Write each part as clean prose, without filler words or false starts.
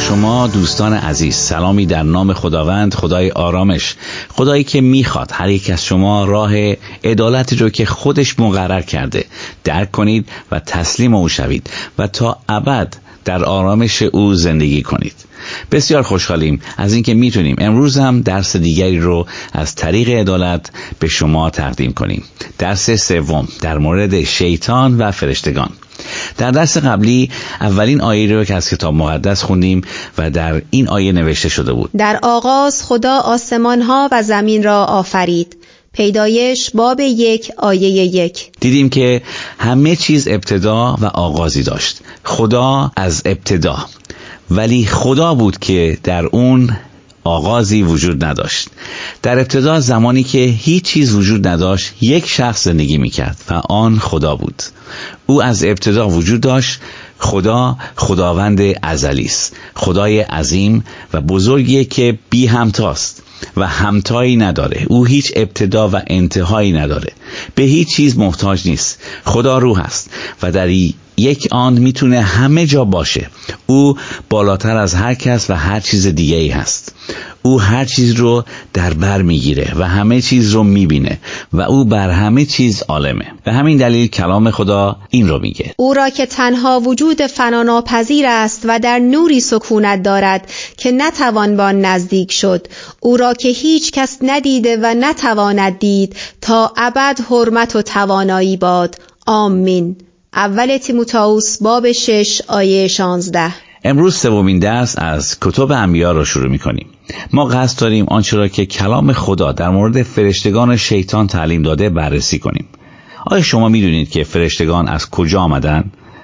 شما دوستان عزیز، سلامی در نام خداوند، خدای آرامش، خدایی که میخواد هر یک از شما راه عدالتی رو که خودش مقرر کرده درک کنید و تسلیم او شوید و تا ابد در آرامش او زندگی کنید. بسیار خوشحالیم از اینکه میتونیم امروز هم درس دیگری رو از طریق عدالت به شما تقدیم کنیم. درس سوم در مورد شیطان و فرشتگان. در درس قبلی اولین آیه رو که از کتاب مقدس خوندیم و در این آیه نوشته شده بود: در آغاز خدا آسمانها و زمین را آفرید. پیدایش باب 1 آیه 1. دیدیم که همه چیز ابتدا و آغازی داشت. خدا از ابتدا، ولی خدا بود که در اون آغازی وجود نداشت. در ابتدا زمانی که هیچ چیز وجود نداشت، یک شخص زندگی میکرد و آن خدا بود. او از ابتدا وجود داشت. خدا خداوند ازلی است، خدای عظیم و بزرگیه که بی همتاست و همتایی نداره. او هیچ ابتدا و انتهایی نداره، به هیچ چیز محتاج نیست. خدا روح است و در یک آن میتونه همه جا باشه. او بالاتر از هر کس و هر چیز دیگه ای هست. او هر چیز رو در بر میگیره و همه چیز رو میبینه و او بر همه چیز عالمه. به همین دلیل کلام خدا این رو میگه: او را که تنها وجود فناناپذیر است و در نوری سکونت دارد که نتوان با آن نزدیک شد، او را که هیچ کس ندیده و نتواند دید، تا ابد حرمت و توانایی باد. آمین. اول تیموتائوس باب 6 آیه 16. امروز سومین درس از کتب انبیا رو شروع می‌کنیم. ما قصد داریم آنچه را که کلام خدا در مورد فرشتگان شیطان تعلیم داده بررسی کنیم. آیا شما می‌دونید که فرشتگان از کجا آمدن؟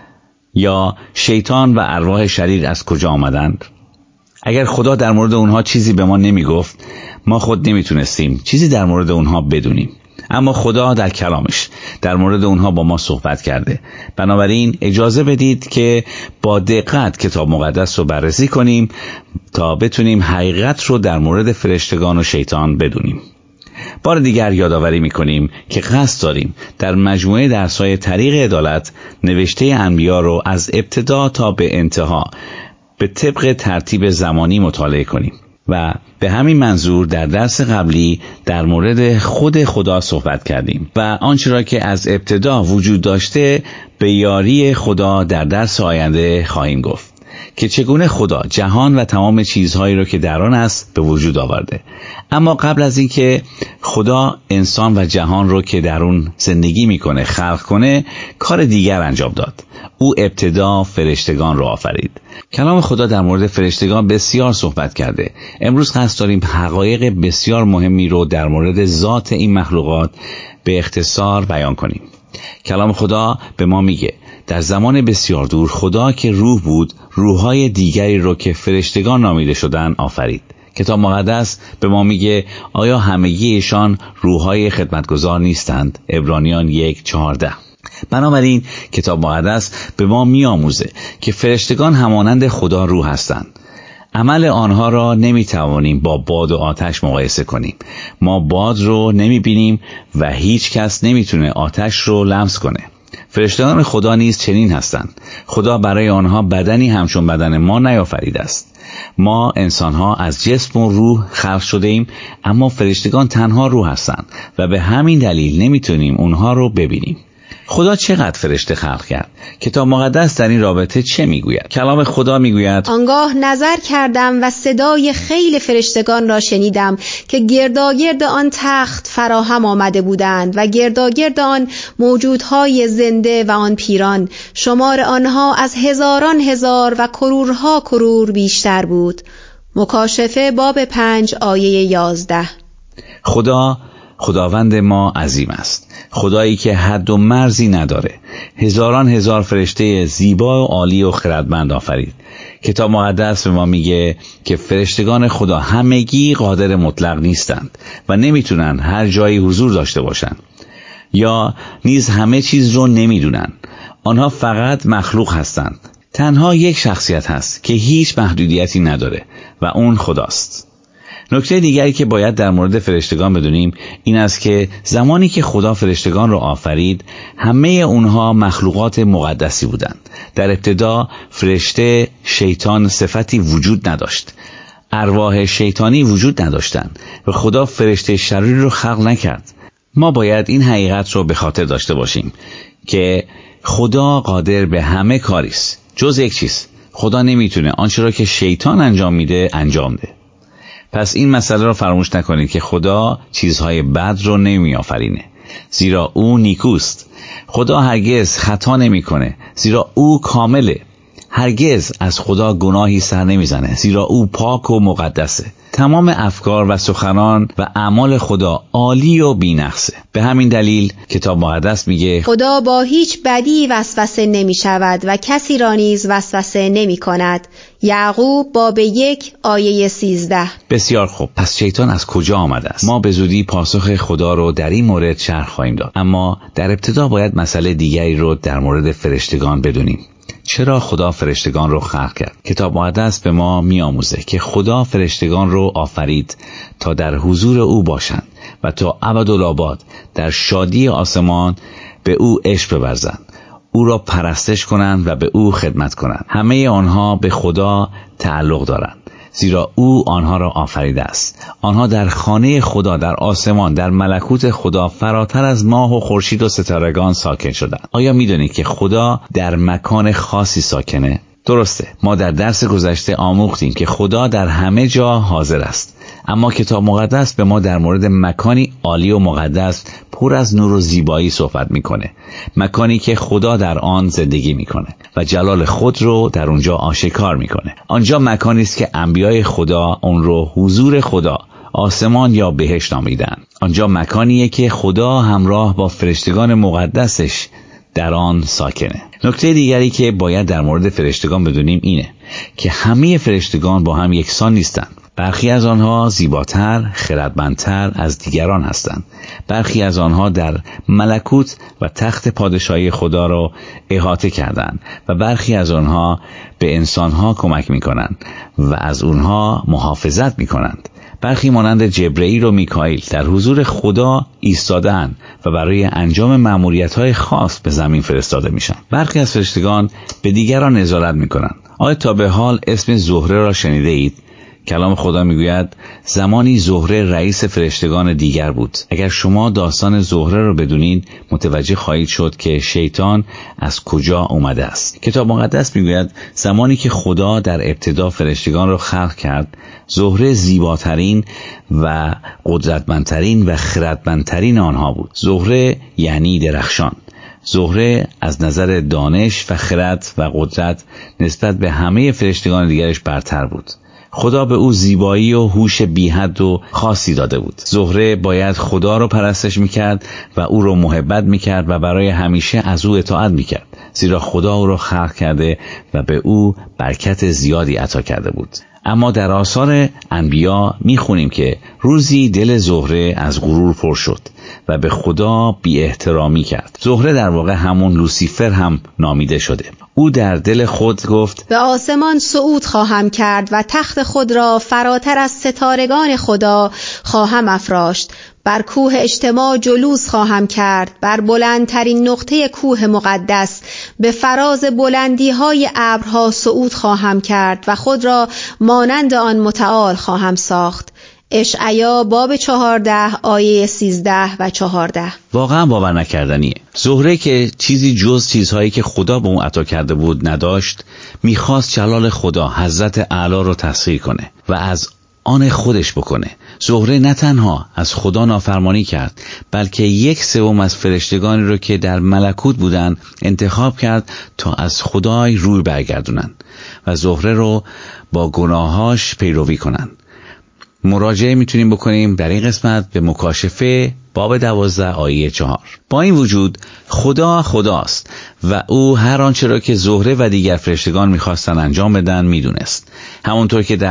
یا شیطان و ارواح شریر از کجا آمدند؟ اگر خدا در مورد اونها چیزی به ما نمیگفت، ما خود نمیتونستیم چیزی در مورد اونها بدونیم. اما خدا در کلامش در مورد اونها با ما صحبت کرده. بنابراین اجازه بدید که با دقت کتاب مقدس رو بررسی کنیم تا بتونیم حقیقت رو در مورد فرشتگان و شیطان بدونیم. بار دیگر یادآوری میکنیم که قصد داریم در مجموعه درس‌های طریق عدالت نوشته انبیا رو از ابتدا تا به انتها به طبق ترتیب زمانی مطالعه کنیم و به همین منظور در درس قبلی در مورد خود خدا صحبت کردیم و آنچه را که از ابتدا وجود داشته به یاری خدا در درس آینده خواهیم گفت که چگونه خدا جهان و تمام چیزهایی را که در آن است به وجود آورده. اما قبل از اینکه خدا انسان و جهان رو که در اون زندگی میکنه خلق کنه، کار دیگر انجام داد. او ابتدا فرشتگان را آفرید. کلام خدا در مورد فرشتگان بسیار صحبت کرده. امروز قصد داریم حقایق بسیار مهمی رو در مورد ذات این مخلوقات به اختصار بیان کنیم. کلام خدا به ما میگه در زمان بسیار دور خدا که روح بود، روح‌های دیگری رو که فرشتگان نامیده شدن آفرید. کتاب مقدس به ما میگه آیا همگی ایشان روح‌های خدمتگزار نیستند؟ عبرانیان 1:14. بنابراین کتاب مقدس به ما میآموزه که فرشتگان همانند خدا روح هستند. عمل آنها را نمیتوانیم با باد و آتش مقایسه کنیم. ما باد رو نمیبینیم و هیچ کس نمیتونه آتش رو لمس کنه. فرشتگان خدا نیز چنین هستند. خدا برای آنها بدنی همچون بدن ما نیافریده است. ما انسانها از جسم و روح خلق شده ایم، اما فرشتگان تنها روح هستند و به همین دلیل نمیتونیم اونها رو ببینیم. خدا چقدر فرشته خلق کرد؟ کتاب مقدس در این رابطه چه میگوید؟ کلام خدا میگوید: آنگاه نظر کردم و صدای خیل فرشتگان را شنیدم که گرداگرد آن تخت فراهم آمده بودند و گرداگرد آن موجودهای زنده و آن پیران. شمار آنها از هزاران هزار و کرورها کرور بیشتر بود. مکاشفه باب 5 آیه 11. خداوند ما عظیم است. خدایی که حد و مرزی نداره. هزاران هزار فرشته زیبا و عالی و خردمند آفرید. کتاب مقدس به ما میگه که فرشتگان خدا همگی قادر مطلق نیستند و نمیتونن هر جایی حضور داشته باشند، یا نیز همه چیز رو نمیدونن. آنها فقط مخلوق هستند. تنها یک شخصیت هست که هیچ محدودیتی نداره و اون خداست. نکته دیگری که باید در مورد فرشتگان بدونیم این است که زمانی که خدا فرشتگان را آفرید همه اونها مخلوقات مقدسی بودند. در ابتدا فرشته شیطان صفتی وجود نداشت. ارواح شیطانی وجود نداشتند و خدا فرشته شریر رو خلق نکرد. ما باید این حقیقت رو به خاطر داشته باشیم که خدا قادر به همه کاری است جز یک چیز. خدا نمیتونه آنچه را که شیطان انجام میده انجام ده. پس این مسئله را فراموش نکنید که خدا چیزهای بد رو نمیآفرینه، زیرا او نیکوست. خدا هرگز خطا نمیکنه، زیرا او کامله. هرگز از خدا گناهی سر نمیزنه، زیرا او پاک و مقدسه. تمام افکار و سخنان و اعمال خدا عالی و بی‌نقصه. به همین دلیل کتاب مقدس میگه خدا با هیچ بدی وسوسه نمی شود و کسی را نیز وسوسه نمی کند. یعقوب باب 1 آیه 13. بسیار خوب. پس شیطان از کجا آمده است؟ ما به زودی پاسخ خدا رو در این مورد شرح خواهیم داد، اما در ابتدا باید مسئله دیگری رو در مورد فرشتگان بدونیم. چرا خدا فرشتگان رو خلق کرد؟ کتاب مقدس به ما میآموزه که خدا فرشتگان رو آفرید تا در حضور او باشند و تا ابدالآباد در شادی آسمان به او عشق بورزند، او را پرستش کنند و به او خدمت کنند. همه آنها به خدا تعلق دارند، زیرا او آنها را آفریده است. آنها در خانه خدا در آسمان، در ملکوت خدا فراتر از ماه و خورشید و ستارگان ساکن شدند. آیا می‌دانید که خدا در مکان خاصی ساکنه؟ درسته. ما در درس گذشته آموختیم که خدا در همه جا حاضر است، اما کتاب مقدس به ما در مورد مکانی عالی و مقدس پر از نور و زیبایی صحبت میکنه. مکانی که خدا در آن زندگی میکنه و جلال خود رو در اونجا آشکار میکنه. آنجا مکانی است که انبیای خدا اون رو حضور خدا، آسمان یا بهشت نامیدن. آنجا مکانیه که خدا همراه با فرشتگان مقدسش در آن ساکنه. نکته دیگری که باید در مورد فرشتگان بدونیم اینه که همه فرشتگان با هم یکسان نیستند. برخی از آنها زیباتر، خردمندتر از دیگران هستند. برخی از آنها در ملکوت و تخت پادشاهی خدا را احاطه کردند و برخی از آنها به انسانها کمک می‌کنند و از اونها محافظت می‌کنند. برخی مانند جبرئیل و میکائیل در حضور خدا ایستاده‌اند و برای انجام مأموریت‌های خاص به زمین فرستاده میشن. برخی از فرشتگان به دیگران نظارت می‌کنند. آیا تا به حال اسم زهره را شنیده اید؟ کلام خدا میگوید زمانی زهره رئیس فرشتگان دیگر بود. اگر شما داستان زهره را بدونید متوجه خواهید شد که شیطان از کجا اومده است. کتاب مقدس میگوید زمانی که خدا در ابتدا فرشتگان را خلق کرد، زهره زیباترین و قدرتمندترین و خردمندترین آنها بود. زهره یعنی درخشان. زهره از نظر دانش و خرد و قدرت نسبت به همه فرشتگان دیگرش برتر بود. خدا به او زیبایی و هوش بی‌حد و خاصی داده بود. زهره باید خدا رو پرستش میکرد و او رو محبت میکرد و برای همیشه از او اطاعت میکرد، زیرا خدا او رو خلق کرده و به او برکت زیادی عطا کرده بود. اما در آثار انبیا میخونیم که روزی دل زهره از غرور پر شد و به خدا بی احترامی کرد. زهره در واقع همون لوسیفر هم نامیده شده. او در دل خود گفت به آسمان صعود خواهم کرد و تخت خود را فراتر از ستارگان خدا خواهم افراشت. بر کوه اجتماع جلوس خواهم کرد، بر بلندترین نقطه کوه مقدس به فراز بلندی های ابرها صعود خواهم کرد و خود را مانند آن متعال خواهم ساخت. اشعیا باب 14 آیه 13 و 14. واقعا باور نکردنیه. زهره که چیزی جز چیزهایی که خدا به اون عطا کرده بود نداشت، میخواست جلال خدا حضرت اعلی رو تسخیر کنه و از آن خودش بکنه. زهره نه تنها از خدا نافرمانی کرد، بلکه 1/3 از فرشتگانی رو که در ملکوت بودن انتخاب کرد تا از خدای روی برگردونن و زهره رو با گناهاش پیروی کنن. مراجعه میتونیم بکنیم در این قسمت به مکاشفه باب 12 آیه 4. با این وجود خدا خداست و او هر آنچه را که زهره و دیگر فرشتگان میخواستن انجام بدن میدونست. همونطور که در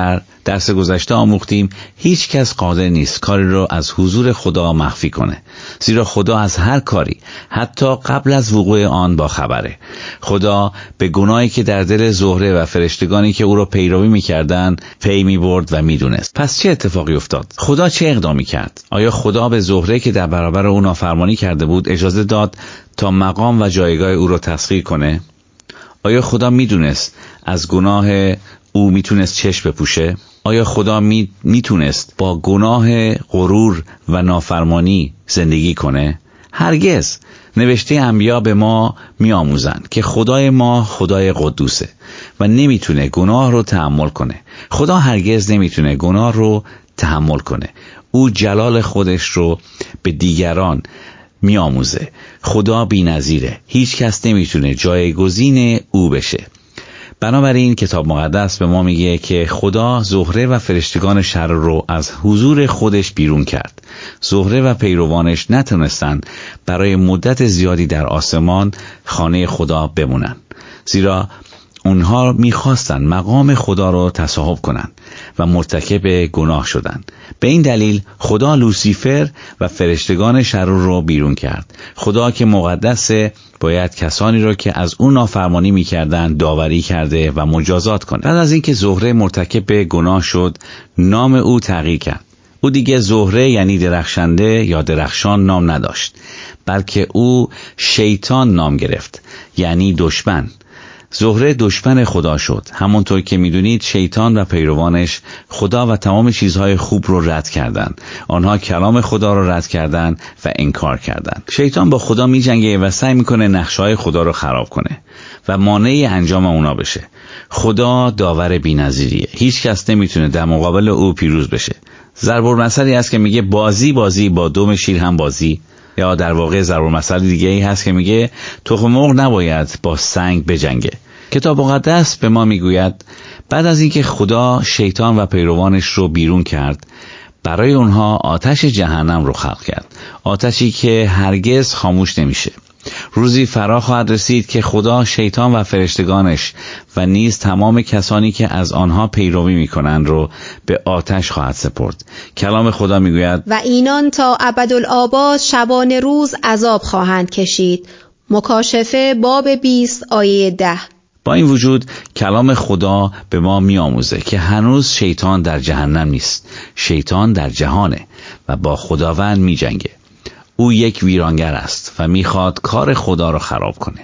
درس گذشته آموختیم هیچ کس قادر نیست کاری رو از حضور خدا مخفی کنه، زیرا خدا از هر کاری حتی قبل از وقوع آن با خبره. خدا به گناهی که در دل زهره و فرشتگانی که او را پیروی می‌کردند پی می‌برد و می‌دونست. پس چه اتفاقی افتاد؟ خدا چه اقدامی کرد؟ آیا خدا به زهره که در برابر او نافرمانی کرده بود اجازه داد تا مقام و جایگاه او را تسخیر کنه؟ آیا خدا می‌دونست از گناه او میتونست چشم بپوشه؟ آیا خدا میتونست با گناه غرور و نافرمانی زندگی کنه؟ هرگز. نوشته انبیا به ما میآموزند که خدای ما خدای قدوسه و نمیتونه گناه رو تحمل کنه. خدا هرگز نمیتونه گناه رو تحمل کنه. او جلال خودش رو به دیگران میآموزه. خدا بی‌نظیره. هیچ کس نمیتونه جایگزین او بشه. بنابراین کتاب مقدس به ما میگه که خدا زهره و فرشتگان شر رو از حضور خودش بیرون کرد. زهره و پیروانش نتونستن برای مدت زیادی در آسمان خانه خدا بمونن، زیرا اونها میخواستن مقام خدا رو تصاحب کنن و مرتکب گناه شدن. به این دلیل خدا لوسیفر و فرشتگان شرور رو بیرون کرد. خدا که مقدسه باید کسانی رو که از اون نافرمانی میکردن داوری کرده و مجازات کنه. بعد از اینکه زهره مرتکب گناه شد، نام او تغییر کرد. او دیگه زهره یعنی درخشنده یا درخشان نام نداشت، بلکه او شیطان نام گرفت، یعنی دشمن. زهره دشمن خدا شد. همونطور که میدونید شیطان و پیروانش خدا و تمام چیزهای خوب رو رد کردند. آنها کلام خدا رو رد کردند و انکار کردند. شیطان با خدا میجنگه و سعی میکنه نقشه‌های خدا رو خراب کنه و مانع انجام اونا بشه. خدا داور بی‌نظیریه. هیچ کس نمیتونه در مقابل او پیروز بشه. ضرب المثلی هست که میگه بازی با دم شیر هم بازی، یا در واقع ضرب المثل دیگه ای هست که میگه تخم مرغ نباید با سنگ بجنگه. کتاب مقدس به ما میگوید بعد از اینکه خدا شیطان و پیروانش رو بیرون کرد، برای اونها آتش جهنم رو خلق کرد، آتشی که هرگز خاموش نمیشه. روزی فرا خواهد رسید که خدا شیطان و فرشتگانش و نیز تمام کسانی که از آنها پیروی میکنند رو به آتش خواهد سپرد. کلام خدا میگوید و اینان تا ابدالآباد شبانه روز عذاب خواهند کشید. مکاشفه باب 20 آیه 10. با این وجود کلام خدا به ما میآموزه که هنوز شیطان در جهنم نیست. شیطان در جهانه و با خداوند میجنگه. او یک ویرانگر است و میخواد کار خدا رو خراب کنه.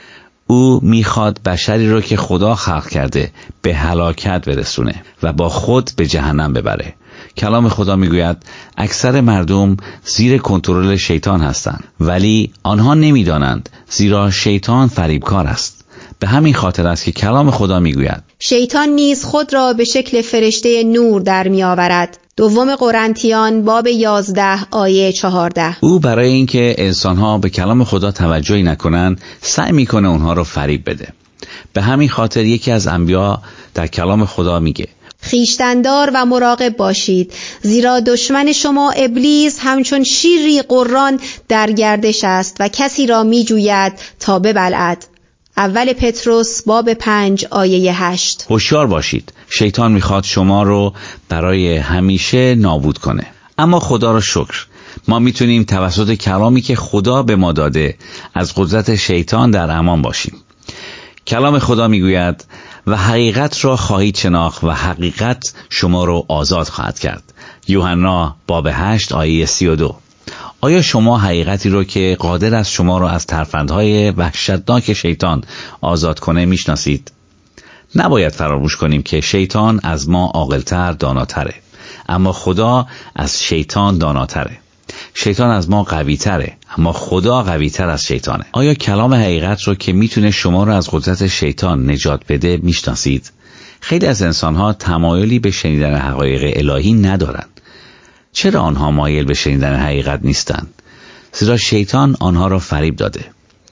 او میخواد بشری رو که خدا خلق کرده به هلاکت برسونه و با خود به جهنم ببره. کلام خدا میگوید اکثر مردم زیر کنترل شیطان هستند، ولی آنها نمیدانند، زیرا شیطان فریبکار است. به همین خاطر است که کلام خدا میگوید شیطان نیز خود را به شکل فرشته نور در میآورد. دوم قرنتیان باب 11 آیه 14. او برای اینکه انسانها به کلام خدا توجهی نکنند سعی میکنه اونها رو فریب بده. به همین خاطر یکی از انبیا در کلام خدا میگه خویشتندار و مراقب باشید، زیرا دشمن شما ابلیس همچون شیری قران در گردش است و کسی را میجوید تا ببلعد. اول پتروس باب 5 آیه 8. هوشیار باشید، شیطان میخواد شما رو برای همیشه نابود کنه. اما خدا را شکر، ما میتونیم توسط کلامی که خدا به ما داده از قدرت شیطان در امان باشیم. کلام خدا میگوید و حقیقت را خواهید شناخت و حقیقت شما رو آزاد خواهد کرد. یوحنا باب 8 آیه 32. آیا شما حقیقتی رو که قادر است شما رو از ترفندهای وحشتناک شیطان آزاد کنه میشناسید؟ نباید فراموش کنیم که شیطان از ما عاقل‌تر، داناتره، اما خدا از شیطان داناتره. شیطان از ما قوی‌تره، اما خدا قوی‌تر از شیطانه. آیا کلام حقیقت رو که میتونه شما رو از قدرت شیطان نجات بده میشناسید؟ خیلی از انسانها تمایلی به شنیدن حقایق الهی ندارند. چرا آنها مایل به شنیدن حقیقت نیستند؟ زیرا شیطان آنها را فریب داده.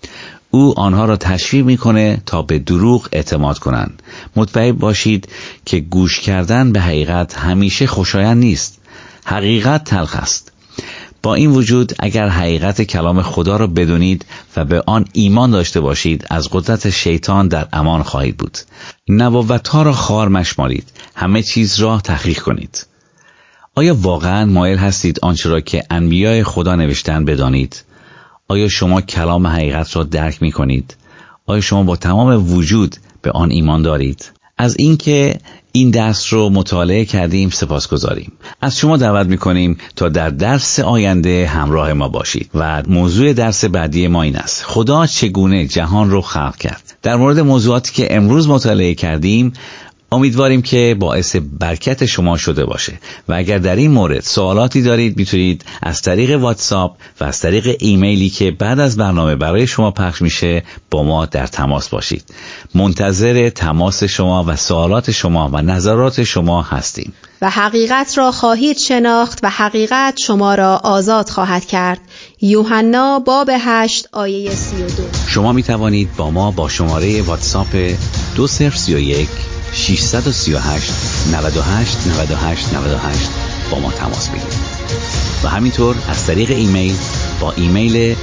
او آنها را تشویق میکنه تا به دروغ اعتماد کنند. مطمئن باشید که گوش کردن به حقیقت همیشه خوشایند نیست. حقیقت تلخ است. با این وجود اگر حقیقت کلام خدا را بدونید و به آن ایمان داشته باشید، از قدرت شیطان در امان خواهید بود. نبوت‌ها را خوار مشمارید، همه چیز را تحقیق کنید. آیا واقعاً مایل هستید آنچه را که انبیای خدا نوشتن بدانید؟ آیا شما کلام حقیقت را درک می کنید؟ آیا شما با تمام وجود به آن ایمان دارید؟ از اینکه این درس رو مطالعه کردیم سپاسگزاریم. از شما دعوت می‌کنیم تا در درس آینده همراه ما باشید و موضوع درس بعدی ما این است: خدا چگونه جهان رو خلق کرد. در مورد موضوعاتی که امروز مطالعه کردیم امیدواریم که باعث برکت شما شده باشه و اگر در این مورد سوالاتی دارید میتونید از طریق واتساپ و از طریق ایمیلی که بعد از برنامه برای شما پخش میشه با ما در تماس باشید. منتظر تماس شما و سوالات شما و نظرات شما هستیم. و حقیقت را خواهید شناخت و حقیقت شما را آزاد خواهد کرد. یوحنا باب 8 آیه 32. شما می توانید با ما با شماره واتساپ 2031 638 98 98 98 با ما تماس بگیرید و همینطور از طریق ایمیل با ایمیل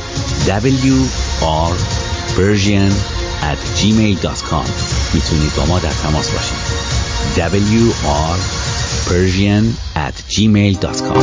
wrpersian@gmail.com میتونید با ما در تماس باشید. wrpersian@gmail.com.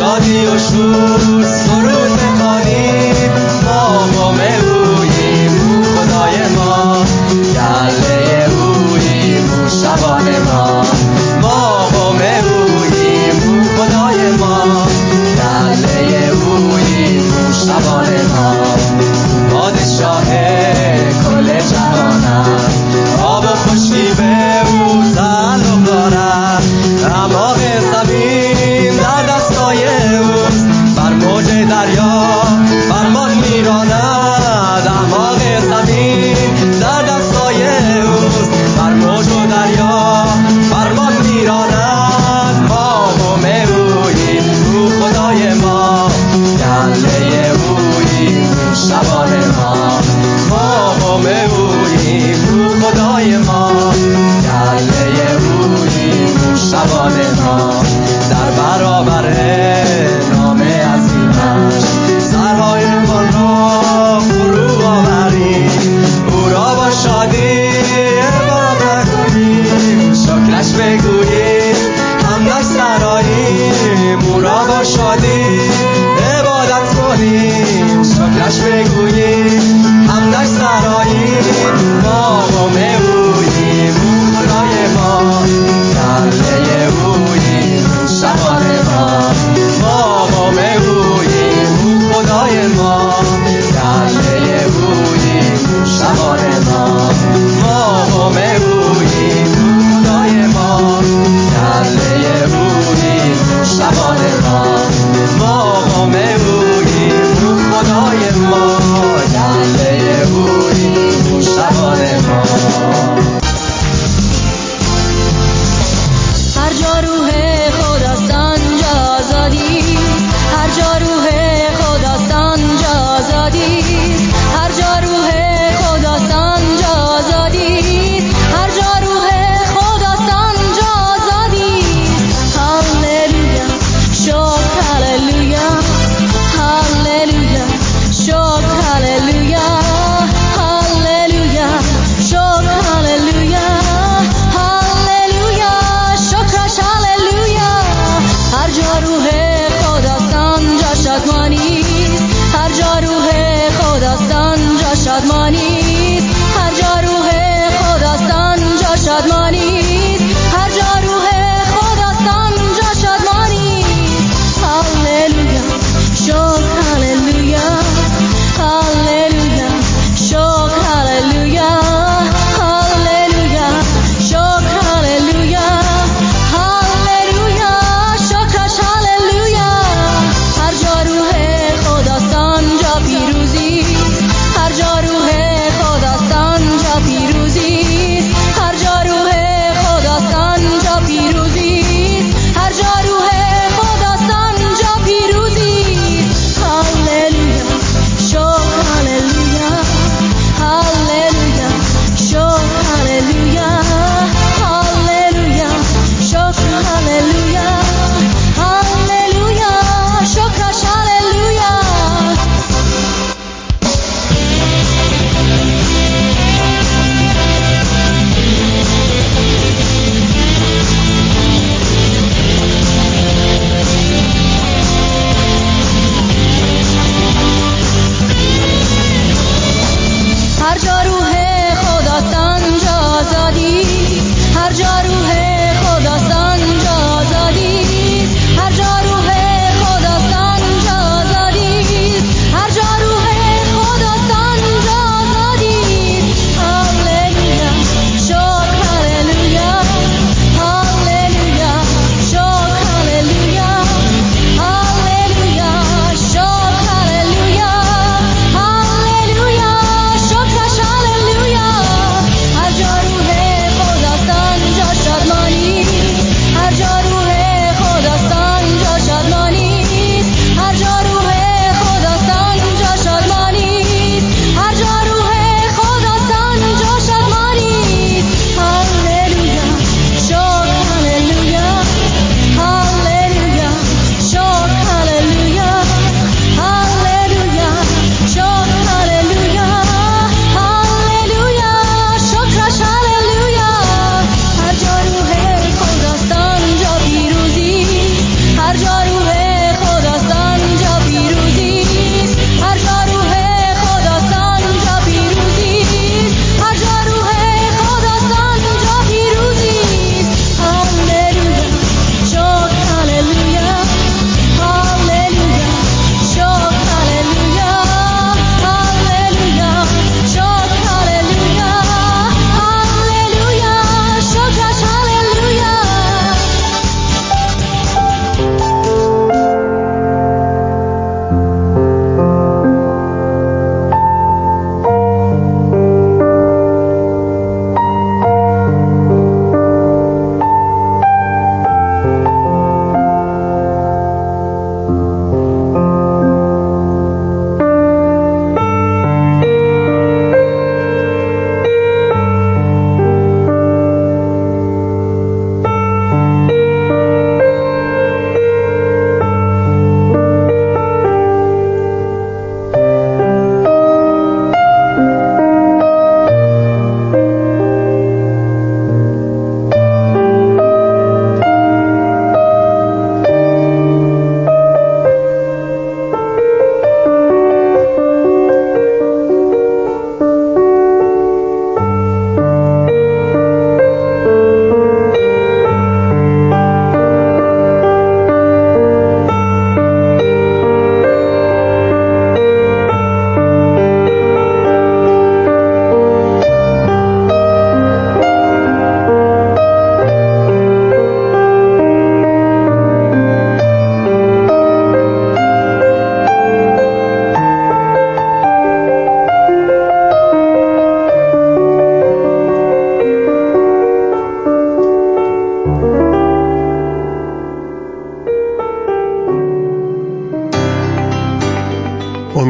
شادی و شور سرود بخوانیم، ما قوم اوییم خدای ما، گله اوییم شبان ما، ما قوم اوییم خدای ما، گله اوییم شبان ما، پادشاه کل جهانم، آب و خشکی به او تعلق دارد، اعماق زمین در دستای اوست، بر موج دریا فرمان میراند، اعماق زمین در دستای اوست، بر موج دریا فرمان میراند، ما قوم اوییم او خدای ما، گله اوییم شبان ما، ما قوم اوییم او خدای ما، گله اوییم شبان ما، در برابر نام عظیمش سرهایمان را فرو آوریم، او را با شادی عبادت کنیم، شکرش بگوییم همدش سراییم، او را با شادی عبادت کنیم، شکرش بگوییم همدش سراییم، ما قوم اوییم او خدای ما، گله اوییم شبان ما، ما قوم اوییم او خدای ما، گله اوییم شبان ما، ما قوم اوییم او خدای ما، گله اوییم شبان ما، ما قوم اوییم او خدای ما، گله اوییم شبان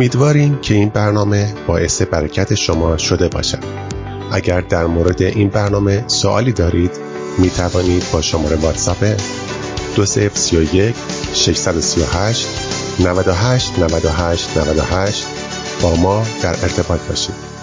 امیدواریم که این برنامه باعث برکت شما شده باشد. اگر در مورد این برنامه سوالی دارید می توانید با شماره واتساپ 2031 638 98 98 98 با ما در ارتباط باشید.